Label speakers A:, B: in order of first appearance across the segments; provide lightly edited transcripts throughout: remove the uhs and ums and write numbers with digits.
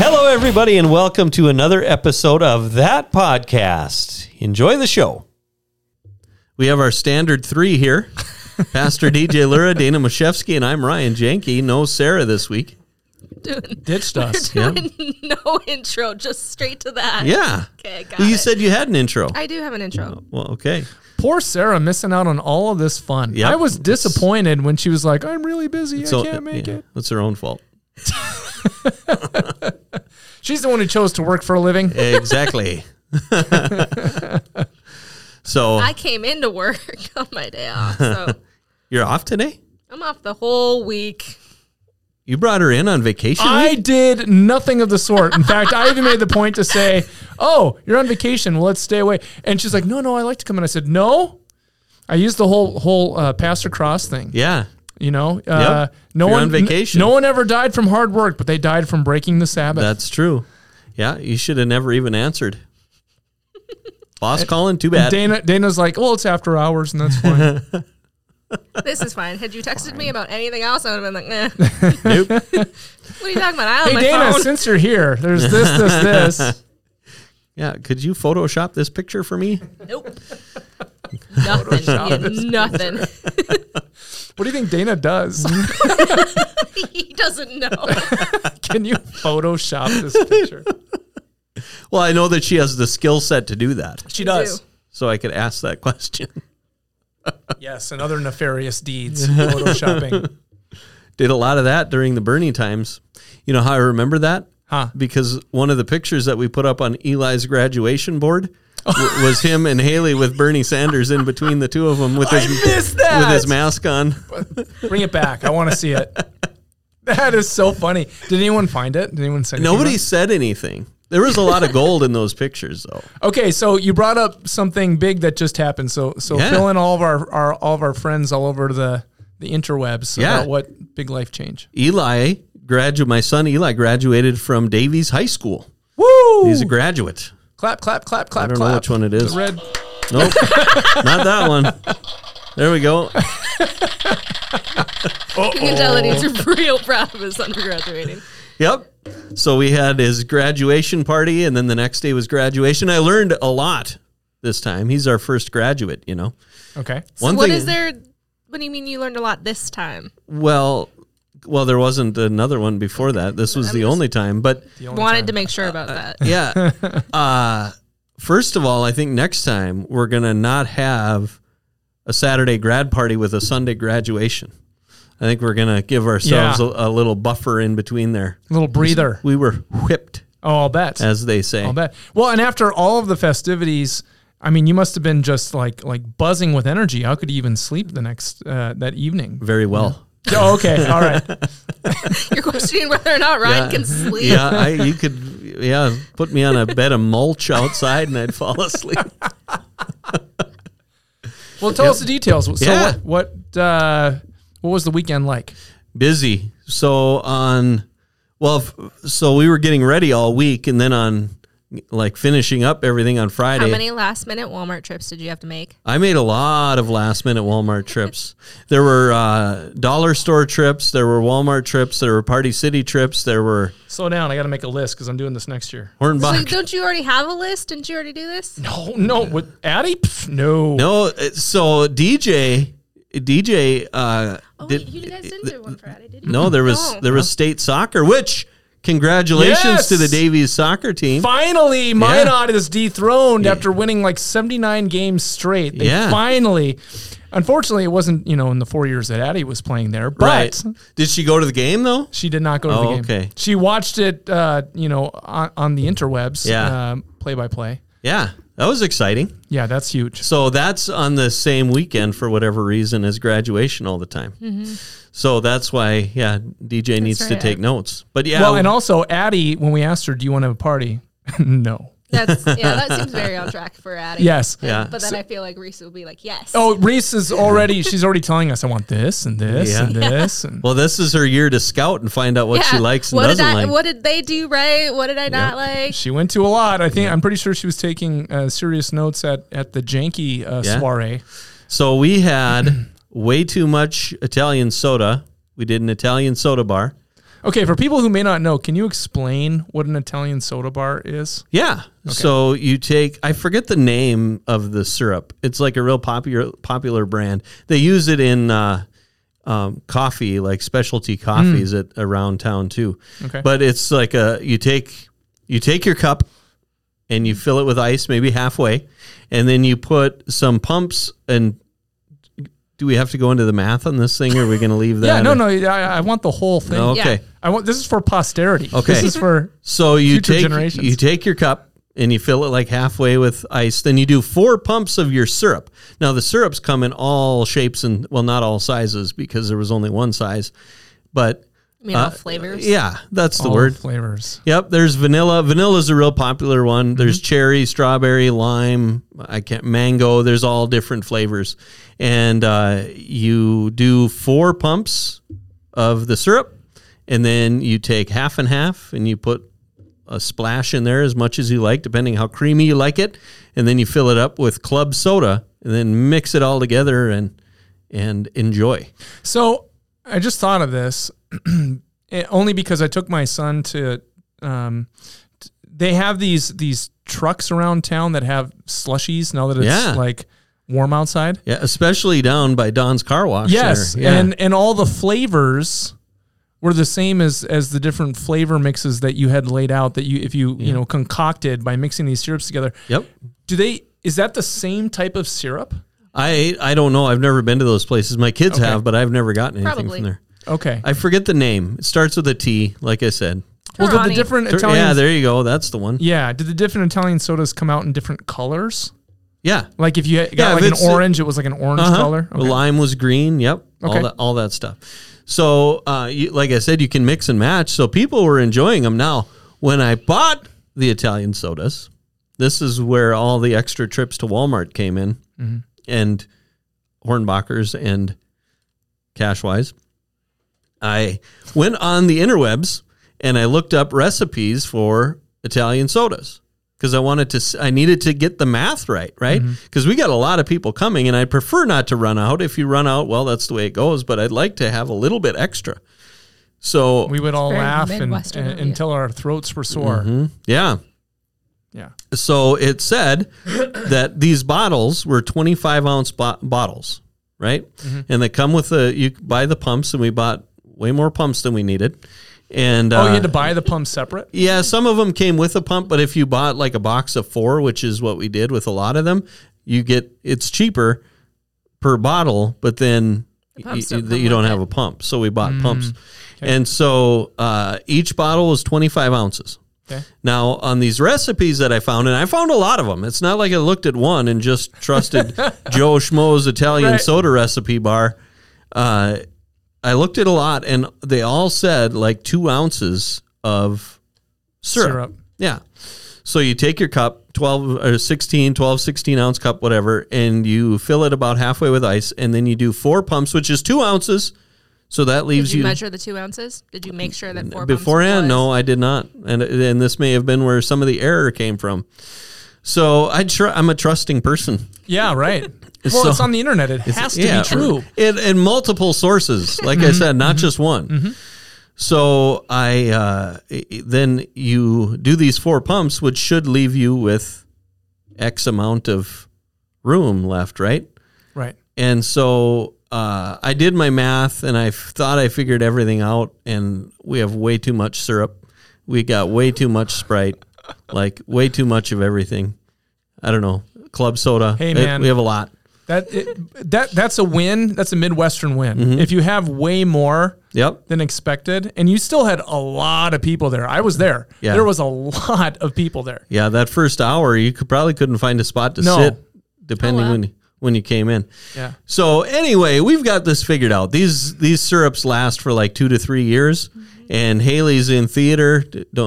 A: Hello, everybody, and welcome to another episode of That Podcast. Enjoy the show. We have our standard three here. Pastor DJ Lura, Dana Moshevsky, and I'm Ryan Janke. No Sarah this week.
B: Ditched us.
C: We're doing no intro, just straight to that.
A: Yeah.
C: Okay, got
A: well, you
C: it.
A: said you had an intro.
C: I do have an intro.
A: Well, okay.
B: Poor Sarah missing out on all of this fun.
A: Yep.
B: I was disappointed when she was like, I'm really busy. I can't make it.
A: It's her own fault.
B: She's the one who chose to work for a living.
A: Exactly. So
C: I came into work on my day off, so
A: you're off today?
C: I'm off the whole week.
A: You brought her in on vacation
B: I
A: week?
B: did nothing of the sort. In fact, I even made the point to say, oh, you're on vacation. Well, let's stay away. And she's like, no, I like to come in. I said, no. I used the whole Pastor Cross thing.
A: Yeah.
B: You know,
A: Yep.
B: no
A: You're
B: one
A: on vacation.
B: No one ever died from hard work, but they died from breaking the Sabbath.
A: That's true. Yeah, you should have never even answered. Boss calling, too bad.
B: Dana's like, well, it's after hours, and that's fine.
C: This is fine. Had you texted me about anything else, I would have been like,
A: Nope.
C: what are you talking about? I on
B: Hey,
C: my
B: Dana,
C: phone.
B: since you're here, there's this.
A: Yeah, could you Photoshop this picture for me?
C: Nope. Nothing. Yeah, nothing.
B: What do you think Dana does?
C: He doesn't know.
B: Can you Photoshop this picture?
A: Well, I know that she has the skill set to do that,
B: She
C: does.
A: so I could ask that question.
B: Yes, and other nefarious deeds, Photoshopping.
A: Did a lot of that during the Bernie times. You know how I remember that?
B: Huh.
A: Because one of the pictures that we put up on Eli's graduation board was him and Haley with Bernie Sanders in between the two of them with
B: missed that.
A: with his mask on.
B: Bring it back. I want to see it. That is so funny. Did anyone find it? Did anyone say anything?
A: Nobody said anything. There was a lot of gold in those pictures, though.
B: Okay, so you brought up something big that just happened. So
A: Yeah.
B: fill in all of our friends all over the interwebs about what big life change.
A: My son Eli graduated from Davies High School.
B: Woo!
A: He's a graduate.
B: Clap, clap, clap, clap,
A: I don't
B: clap.
A: know which one it is.
B: The red.
A: Nope, not that one. There we go.
C: You can tell that he's real proud of his son for graduating.
A: Yep. So we had his graduation party, and then the next day was graduation. I learned a lot this time. He's our first graduate, you know.
B: Okay.
C: So what do you mean you learned a lot this time?
A: Well, there wasn't another one before that. This was the only time. But
C: Wanted to make sure about that.
A: yeah. First of all, I think next time we're going to not have a Saturday grad party with a Sunday graduation. I think we're going to give ourselves a little buffer in between there.
B: A little breather.
A: We were whipped,
B: Oh, I'll bet.
A: as they say.
B: I'll bet. Well, and after all of the festivities, I mean, you must have been just like buzzing with energy. How could you even sleep the next that evening?
A: Very well.
B: Oh, okay. All right.
C: You're questioning whether or not Ryan can sleep.
A: Yeah, you could put me on a bed of mulch outside and I'd fall asleep.
B: Well, tell us the details. So
A: Yeah.
B: what was the weekend like?
A: Busy. So we were getting ready all week, and then on finishing up everything on Friday.
C: How many last minute Walmart trips did you have to make?
A: I made a lot of last minute Walmart trips. There were dollar store trips, there were Walmart trips, there were Party City trips, there were
B: Slow down. I got to make a list because I'm doing this next year.
A: Hornbach.
C: So don't you already have a list? Didn't you already do this?
B: No. With Addie? Pff, no.
A: No, so DJ
C: Wait, you guys didn't do one for Addie, did you?
A: No, there was state soccer, which congratulations
B: Yes!
A: to the Davies soccer team.
B: Finally, Minot is dethroned after winning like 79 games straight. They finally, unfortunately, it wasn't, in the 4 years that Addie was playing there, but
A: Right. Did she go to the game though?
B: she did not go to the game.
A: Okay.
B: She watched it, on the interwebs, play by play.
A: Yeah, that was exciting.
B: Yeah, that's huge.
A: So that's on the same weekend for whatever reason as graduation all the time. So that's why, DJ needs to
C: right.
A: take notes. But yeah.
B: Well, and also Addie, when we asked her, do you want to have a party? No.
C: That seems very on track for Addie.
B: Yes.
A: Yeah.
C: But then I feel like Reese will be like, yes.
B: Oh, Reese is she's already telling us, I want this and this and this. And
A: Well, this is her year to scout and find out what she likes and doesn't like.
C: What did they do right? What did I not like?
B: she went to a lot. I'm pretty sure she was taking serious notes at the Janky soiree.
A: So we had way too much Italian soda. We did an Italian soda bar.
B: Okay, for people who may not know, can you explain what an Italian soda bar is?
A: Yeah. So you take, I forget the name of the syrup. It's like a real popular brand. They use it in coffee, like specialty coffees around town too.
B: Okay.
A: But it's like you take your cup and you fill it with ice, maybe halfway, and then you put some pumps. And do we have to go into the math on this thing, or are we going to leave that?
B: Yeah, no. I want the whole thing.
A: Okay.
C: Yeah.
B: This is for posterity.
A: Okay.
B: This is for
A: So you
B: future
A: take
B: generations.
A: you take your cup and you fill it like halfway with ice. Then you do 4 pumps of your syrup. Now the syrups come in all shapes and, well, not all sizes because there was only one size, but
C: I mean, all flavors.
A: yeah, that's the
B: all
A: word.
B: flavors.
A: Yep. There's vanilla. Vanilla's a real popular one. There's cherry, strawberry, lime. Mango. There's all different flavors, and you do 4 pumps of the syrup, and then you take half and half, and you put a splash in there as much as you like, depending how creamy you like it, and then you fill it up with club soda, and then mix it all together and enjoy.
B: So I just thought of this only because I took my son to. They have these trucks around town that have slushies now that it's like warm outside.
A: Yeah, especially down by Don's Car Wash.
B: Yes,
A: there. Yeah.
B: and all the flavors were the same as the different flavor mixes that you had laid out that if you concocted by mixing these syrups together.
A: Yep.
B: Is that the same type of syrup?
A: I don't know. I've never been to those places. My kids have, but I've never gotten anything
C: Probably.
A: from there.
B: Okay.
A: I forget the name. It starts with a T, like I said.
B: Well, did the
C: Torani.
B: different Italian
A: Yeah, there you go. That's the one.
B: did the different Italian sodas come out in different colors?
A: Yeah.
B: Like if you got
A: Yeah,
B: like
A: if
B: an
A: it's-
B: orange, it was like an orange color.
A: The lime was green. Yep.
B: Okay.
A: All that stuff. So, like I said, you can mix and match. So people were enjoying them. Now, when I bought the Italian sodas, this is where all the extra trips to Walmart came in, and Hornbachers and Cashwise. I went on the interwebs and I looked up recipes for Italian sodas because I needed to get the math right? Because we got a lot of people coming, and I prefer not to run out. If you run out, well, that's the way it goes, but I'd like to have a little bit extra. So
B: We would all
C: very
B: laugh
C: Midwestern of you.
B: until our throats were sore.
A: yeah.
B: Yeah.
A: So it said that these bottles were 25-ounce bottles, right? And they come with you buy the pumps, and we bought way more pumps than we needed. And
B: You had to buy the pump separate?
A: yeah, some of them came with a pump, but if you bought like a box of 4, which is what we did with a lot of them, it's cheaper per bottle, but then
C: pumps don't come
A: you don't
C: with
A: have
C: it.
A: a pump. So we bought pumps. And so each bottle was 25 ounces.
B: Okay.
A: Now, on these recipes that I found, and I found a lot of them, it's not like I looked at one and just trusted Joe Schmo's Italian
B: Right.
A: soda recipe bar. I looked at a lot, and they all said like 2 ounces of syrup. Yeah. So you take your cup, 12, 16 ounce cup, whatever, and you fill it about halfway with ice, and then you do 4 pumps, which is 2 ounces. So that leaves
C: Did you measure the 2 ounces? Did you make sure that 4 pumps
A: beforehand.
C: was-
A: No, I did not, and this may have been where some of the error came from. So I'm a trusting person.
B: Yeah, right. Well,
A: So-
B: it's on the internet. It has to be true.
A: In multiple sources, like I said, not just one. So then you do these 4 pumps, which should leave you with X amount of room left, right?
B: Right.
A: And so I did my math, and I thought I figured everything out, and we have way too much syrup. We got way too much Sprite, like way too much of everything. I don't know. Club soda.
B: Hey, man.
A: We have a lot.
B: That's a win. That's a Midwestern win. If you have way more
A: Yep.
B: than expected, and you still had a lot of people there. I was there.
A: Yeah.
B: There was a lot of people there.
A: Yeah, that first hour, you probably couldn't find a spot to
B: No.
A: sit, depending
C: Oh, wow.
A: when you came in.
B: Yeah.
A: So anyway, we've got this figured out. These syrups last for like 2 to 3 years, and Haley's in theater.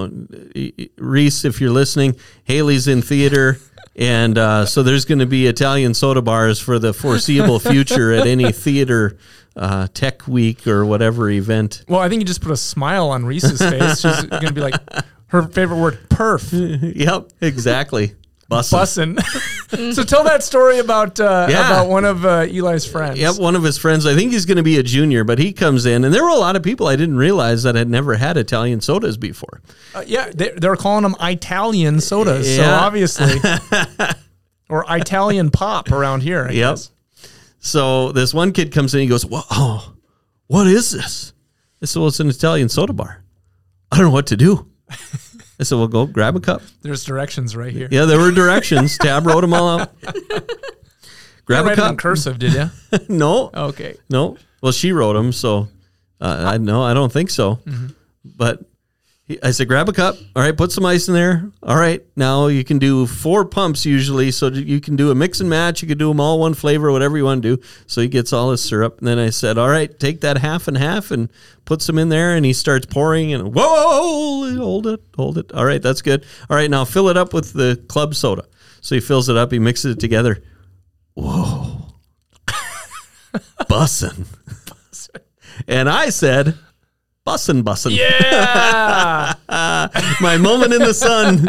A: Reese, if you're listening, Haley's in theater, and so there's going to be Italian soda bars for the foreseeable future at any theater tech week or whatever event.
B: Well, I think you just put a smile on Reese's face. She's going to be like, her favorite word, perf.
A: Yep, exactly. Bussin'.
B: So tell that story about one of Eli's friends.
A: Yep, one of his friends. I think he's going to be a junior, but he comes in, and there were a lot of people I didn't realize that had never had Italian sodas before.
B: They're calling them Italian sodas.
A: Yeah.
B: So obviously, or Italian pop around here. I guess.
A: So this one kid comes in, he goes, "Whoa, what is this?" I said, "Well, it's an Italian soda bar. I don't know what to do." I said, "Well, go grab a cup."
B: There's directions right here.
A: Yeah, there were directions. Tab wrote them all out. Grab a cup.
B: In cursive, did you?
A: No.
B: Okay.
A: No. Well, she wrote them, so I don't think so. Mm-hmm. But I said, grab a cup. All right, put some ice in there. All right, now you can do 4 pumps usually, so you can do a mix and match. You could do them all one flavor, whatever you want to do. So he gets all his syrup. And then I said, all right, take that half and half and put some in there. And he starts pouring and, whoa, hold it. All right, that's good. All right, now fill it up with the club soda. So he fills it up. He mixes it together. Whoa. Bussin'. And I said, bussin'.
B: Yeah.
A: My moment in the sun.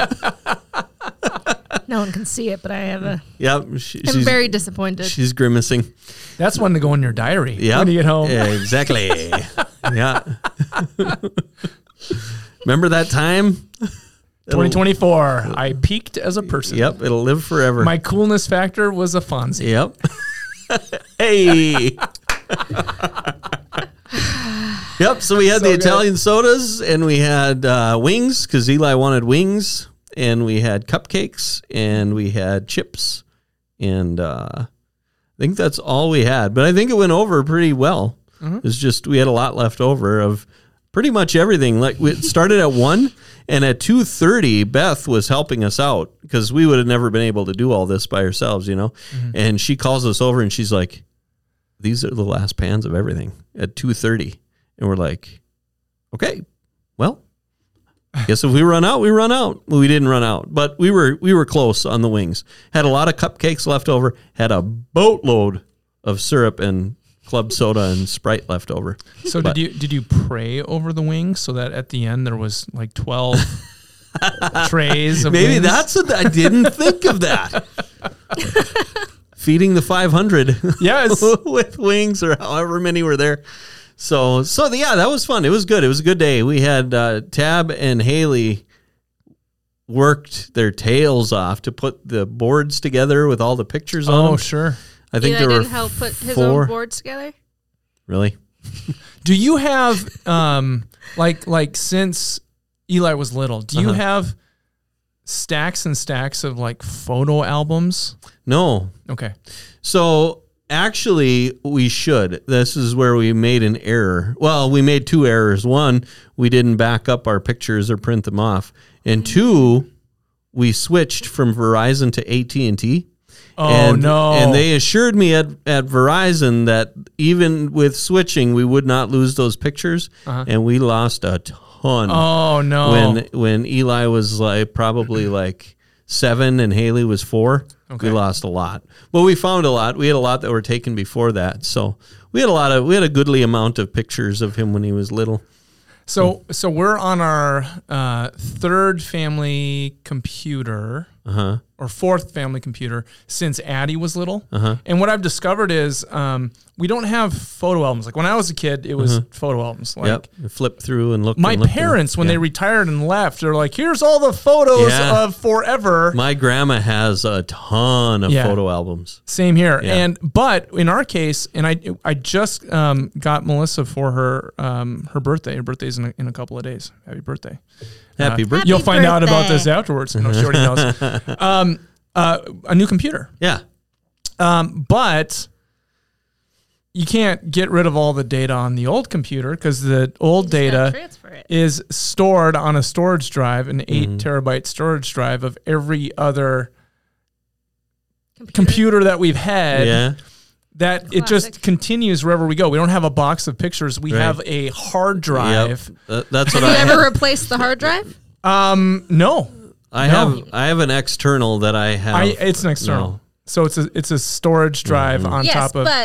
C: No one can see it, but I have a.
A: Yep.
C: I'm very disappointed.
A: She's grimacing.
B: That's one to go in your diary.
A: Yeah.
B: When you get home.
A: Yeah, exactly. Yeah. Remember that time?
B: 2024. I peaked as a person.
A: Yep. It'll live forever.
B: My coolness factor was a Fonzie.
A: Yep. Hey. Yep. So we had the Italian sodas, and we had wings because Eli wanted wings, and we had cupcakes, and we had chips, and I think that's all we had. But I think it went over pretty well. Mm-hmm. It's just we had a lot left over of pretty much everything. Like we started at 1:00, and at 2:30, Beth was helping us out because we would have never been able to do all this by ourselves, you know. Mm-hmm. And she calls us over, and she's like, "These are the last pans of everything at 2:30." And we're like, okay, well, I guess if we run out, we run out. Well, we didn't run out, but we were close on the wings. Had a lot of cupcakes left over. Had a boatload of syrup and club soda and Sprite left over.
B: So did you pray over the wings so that at the end there was like 12 trays of
A: Maybe
B: wings?
A: that's what I didn't think of that. Feeding the 500
B: yes.
A: with wings or however many were there. So yeah, that was fun. It was good. It was a good day. We had Tab and Haley worked their tails off to put the boards together with all the pictures on them.
B: Oh, sure.
A: I think
C: Eli
A: there were
C: didn't help put his
A: 4.
C: own boards together.
A: Really?
B: Do you have like since Eli was little, do you have stacks and stacks of like photo albums?
A: No.
B: Okay.
A: So actually, we should. This is where we made an error. Well, we made 2 errors. 1, we didn't back up our pictures or print them off. And 2, we switched from Verizon to AT&T.
B: No.
A: And they assured me at Verizon that even with switching, we would not lose those pictures. And we lost a ton.
B: Oh, no.
A: When Eli was probably 7 and Haley was 4. Okay. We lost a lot. Well, we found a lot. We had a lot that were taken before that. So we had a goodly amount of pictures of him when he was little.
B: So we're on our 3rd family computer, or 4th family computer since Addie was little. And what I've discovered is we don't have photo albums. Like when I was a kid, it was photo albums. Like
A: you flip through and look.
B: My parents, when they retired and left, they're like, "Here's all the photos of forever."
A: My grandma has a ton of photo albums.
B: Same here. Yeah. But in our case, and I just got Melissa for her birthday. Her birthday's in a couple of days. Happy birthday!
A: Happy birthday!
B: You'll find out about this afterwards. No, she already knows. A new computer.
A: Yeah.
B: But you can't get rid of all the data on the old computer because the old data is stored on a storage drive, an 8 terabyte storage drive of every other computer that we've had. Yeah. That it just continues wherever we go. We don't have a box of pictures. We have a hard drive.
A: Yep. That's what
C: Have you ever replaced the hard drive?
B: No.
A: I have an external that I have.
B: It's an external. No. So it's a storage drive on top of.
C: Yes, but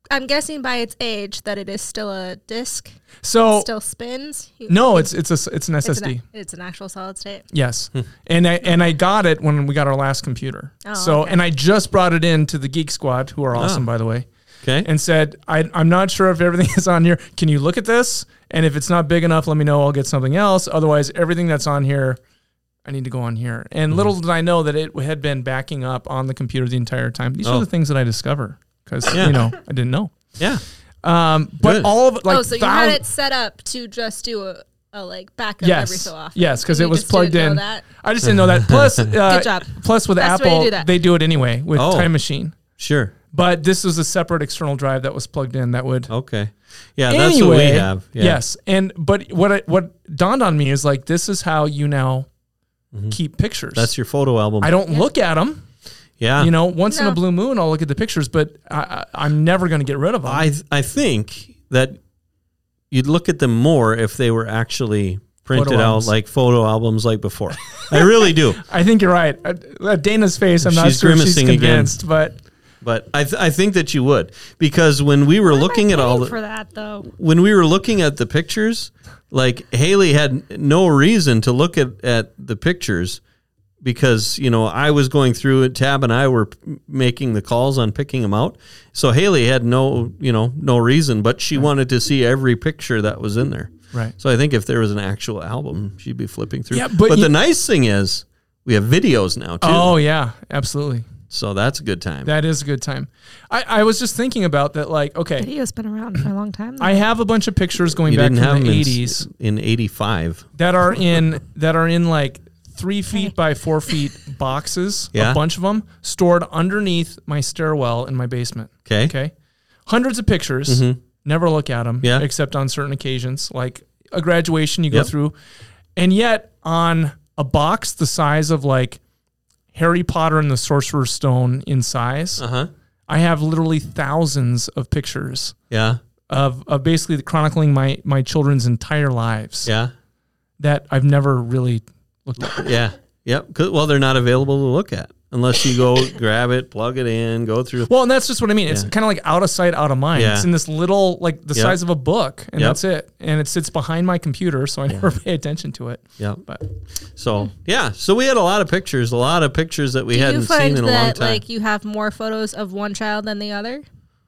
C: I'm guessing by its age that it is still a disc.
B: So
C: It still spins.
B: no, it's an SSD.
C: It's an actual solid state.
B: Yes, and I got it when we got our last computer.
C: Oh,
B: so
C: okay.
B: and I just brought it in to the Geek Squad, who are awesome, by the way,
A: Okay.
B: and said I'm not sure if everything is on here. Can you look at this? And if it's not big enough, let me know. I'll get something else. Otherwise, everything that's on here, I need to go on here. And little did I know that it had been backing up on the computer the entire time. These are the things that I discover because I didn't know.
A: Yeah.
B: But
A: Good.
B: all of it, like
C: so you had it set up to just do a like backup every so often.
B: Yes, because
C: And
B: it
C: you
B: was
C: just
B: plugged
C: didn't
B: in.
C: know that?
B: I just didn't know that. Plus,
C: Good job.
B: Plus with
C: Best way to
B: Apple,
C: do that.
B: they do it anyway with
A: Oh.
B: Time Machine.
A: Sure.
B: But this was a separate external drive that was plugged in that would.
A: Okay. Yeah, that's what we
B: Anyway,
A: have. Yeah.
B: Yes, but what dawned on me is like this is how you now keep pictures.
A: That's your photo album.
B: I don't look at them.
A: Yeah.
B: You know, once in a
C: No.
B: blue moon, I'll look at the pictures, but I'm never going to get rid of them.
A: I think that you'd look at them more if they were actually printed
B: Photo
A: out
B: albums.
A: like photo albums like before. I really do.
B: I think you're right. Dana's face, I'm not
A: She's
B: sure if she's
A: grimacing again.
B: convinced, but
A: But I think that you would, because when we were looking at all
C: for that though.
A: when we were looking at the pictures, like Haley had no reason to look at the pictures because, you know, I was going through it, Tab and I were making the calls on picking them out. So Haley had no reason, but she wanted to see every picture that was in there.
B: right.
A: So I think if there was an actual album, she'd be flipping through.
B: Yeah, but
A: the nice thing is we have videos now too.
B: Oh yeah, absolutely.
A: So that's a good time.
B: That is a good time. I was just thinking about that. Like, okay,
C: Video's been around for a long time.
B: I have a bunch of pictures going
A: you
B: back
A: didn't have
B: from
A: them
B: the '80s
A: in 85.
B: that are in like 3 feet by 4 feet boxes.
A: Yeah.
B: A bunch of them stored underneath my stairwell in my basement.
A: Okay.
B: Okay, hundreds of pictures. Never look at them.
A: Yeah.
B: Except on certain occasions, like a graduation you go
A: Yep.
B: through, and yet on a box the size of like Harry Potter and the Sorcerer's Stone in size.
A: Uh-huh.
B: I have literally thousands of pictures
A: Yeah.
B: of basically chronicling my children's entire lives
A: Yeah.
B: that I've never really looked at.
A: Yeah. Yep. 'Cause- Well, they're not available to look at unless you go grab it, plug it in, go through.
B: Well, and that's just what I mean. It's kind of like out of sight, out of mind.
A: Yeah.
B: It's in this little, like the
A: Yep.
B: size of a book, and
A: Yep.
B: that's it. And it sits behind my computer, so I never pay attention to it.
A: Yep.
B: But
A: So, yeah. So we had a lot of pictures that we
C: Do you
A: hadn't
C: find
A: seen in a long
C: that
A: time.
C: like you have more photos of one child than the other?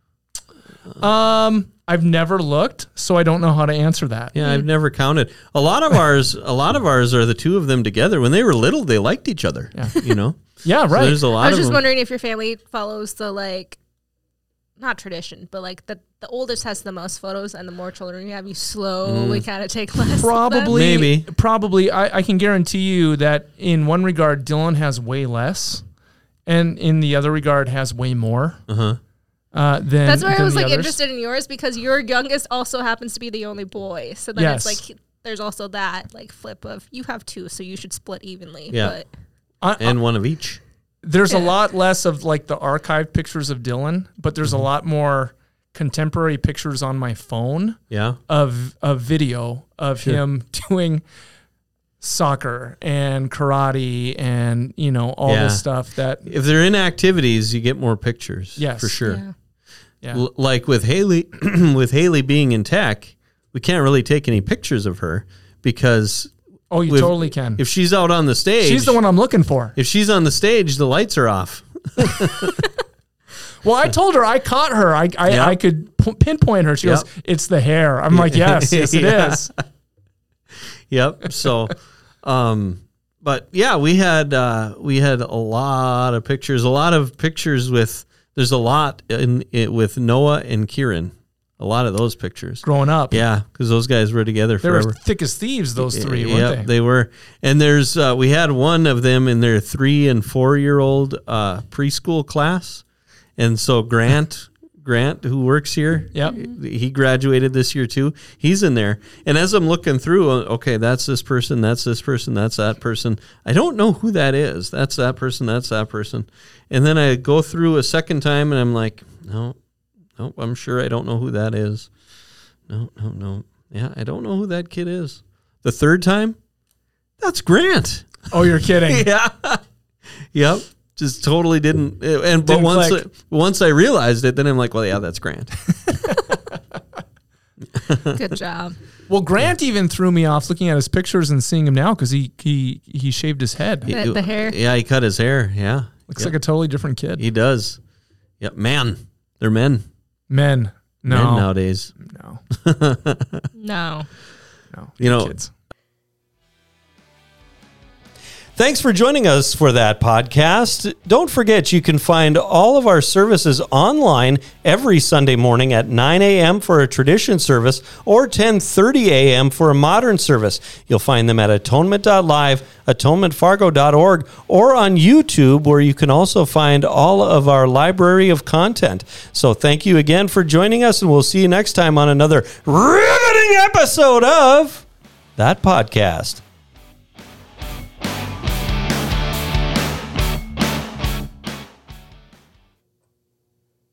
B: I've never looked, so I don't know how to answer that.
A: Yeah, I've never counted. A lot of ours are the two of them together. When they were little, they liked each other.
B: Yeah.
A: You know.
B: Yeah,
A: So
B: right.
A: there's a lot
C: I was
A: of
C: just
A: them.
C: wondering if your family follows the like, not tradition, but like the oldest has the most photos, and the more children you have, you slowly kind of take less. of them.
B: Probably,
A: Maybe.
B: Probably, I can guarantee you that in one regard, Dylan has way less, and in the other regard, has way more.
A: Uh-huh.
B: Than
C: That's why I
B: than
C: was
B: the
C: like
B: others.
C: interested in yours, because your youngest also happens to be the only boy. So then
B: Yes.
C: it's like there's also that like flip of you have two, so you should split evenly.
A: Yeah.
C: But
A: And one of each.
B: There's a
C: Yeah.
B: lot less of like the archived pictures of Dylan, but there's a lot more contemporary pictures on my phone
A: Yeah.
B: of video of him doing soccer and karate and all
A: Yeah.
B: this stuff that
A: If they're in activities, you get more pictures.
B: Yes.
A: For sure.
C: yeah.
B: yeah.
A: Like with Haley, with Haley being in tech, we can't really take any pictures of her because
B: Oh, you
A: with-
B: totally can.
A: if she's out on the stage,
B: She's the one I'm looking for.
A: If she's on the stage, the lights are off.
B: Well, I told her, I caught her. I could pinpoint her. She
A: Yep.
B: goes, "It's the hair." I'm like, yes, it
A: Yeah.
B: is.
A: Yep. So, but yeah, we had a lot of pictures. A lot of pictures with. There's a lot in it with Noah and Kieran. A lot of those pictures.
B: Growing up,
A: Yeah, because those guys were together
B: they
A: forever.
B: were thick as thieves. Those three,
A: Yep,
B: weren't they?
A: they were. And there's we had one of them in their 3 and 4 year old preschool class, and so Grant, who works here,
B: Yep.
A: he graduated this year too. He's in there, and as I'm looking through, okay, that's this person, that's this person, that's that person. I don't know who that is. That's that person. That's that person. And then I go through a second time, and I'm like, no, I'm sure I don't know who that is. No. Yeah, I don't know who that kid is. The third time, that's Grant.
B: Oh, you're kidding.
A: Yeah. Yep. Just totally didn't. And but once I realized it, then I'm like, well, yeah, that's Grant.
C: Good job.
B: Well, Grant even threw me off looking at his pictures and seeing him now because he shaved his head.
C: The hair.
A: Yeah, he cut his hair. Yeah.
B: Looks like a totally different kid.
A: He does. Yep. Man. They're men.
B: Men. No.
A: Men nowadays.
B: No.
C: No.
B: No.
A: You know,
B: kids.
A: Thanks for joining us for that podcast. Don't forget, you can find all of our services online every Sunday morning at 9 a.m. for a tradition service or 10:30 a.m. for a modern service. You'll find them at atonement.live, atonementfargo.org, or on YouTube, where you can also find all of our library of content. So thank you again for joining us, and we'll see you next time on another riveting episode of That Podcast.